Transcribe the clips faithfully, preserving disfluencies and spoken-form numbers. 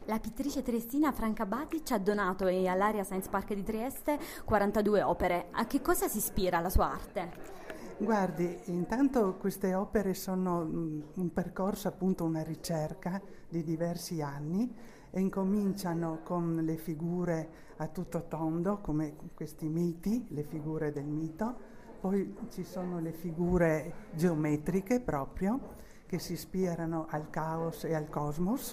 La pittrice triestina Franca Bati ci ha donato e all'Area Science Park di Trieste quarantadue opere. A che cosa si ispira la sua arte? Guardi, intanto queste opere sono mm, un percorso, appunto una ricerca di diversi anni e incominciano con le figure a tutto tondo, come questi miti, le figure del mito, poi ci sono le figure geometriche proprio, che si ispirano al caos e al cosmos,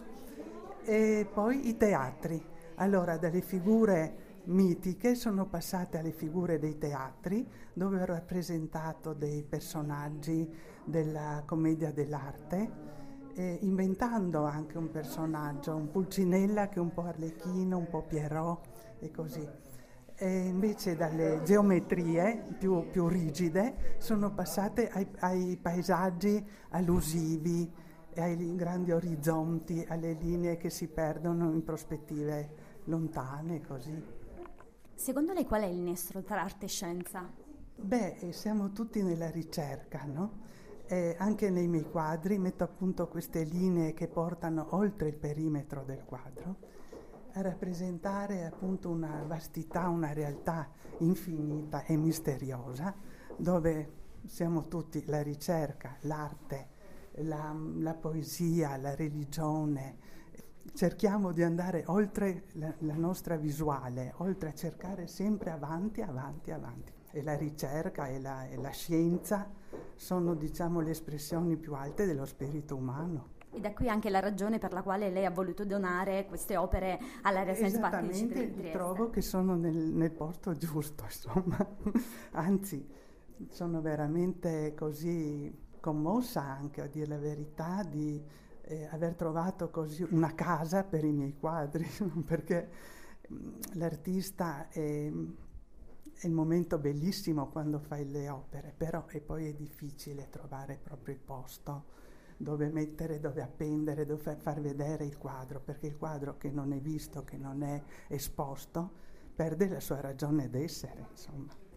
e poi i teatri. Allora, dalle figure mitiche sono passate alle figure dei teatri, dove ho rappresentato dei personaggi della commedia dell'arte, eh, inventando anche un personaggio, un Pulcinella che è un po' Arlecchino, un po' Pierrot e così. E invece dalle geometrie più, più rigide sono passate ai, ai paesaggi allusivi, ai grandi orizzonti, alle linee che si perdono in prospettive lontane, così. Secondo lei qual è il nesso tra arte e scienza? Beh, siamo tutti nella ricerca, no? E anche nei miei quadri metto appunto queste linee che portano oltre il perimetro del quadro a rappresentare appunto una vastità, una realtà infinita e misteriosa, dove siamo tutti la ricerca, l'arte, la, la poesia, la religione. Cerchiamo di andare oltre la, la nostra visuale, oltre a cercare sempre avanti, avanti, avanti. E la ricerca e la, e la scienza sono, diciamo, le espressioni più alte dello spirito umano. E da qui anche la ragione per la quale lei ha voluto donare queste opere all'Area Science Park di Trieste. Esattamente, trovo che sono nel, nel posto giusto, insomma. Anzi, sono veramente così commossa anche, a dire la verità, di eh, aver trovato così una casa per i miei quadri, perché mh, l'artista è, è il momento bellissimo quando fai le opere, però e poi è difficile trovare proprio il posto dove mettere, dove appendere, dove far vedere il quadro, perché il quadro che non è visto, che non è esposto, perde la sua ragione d'essere, insomma.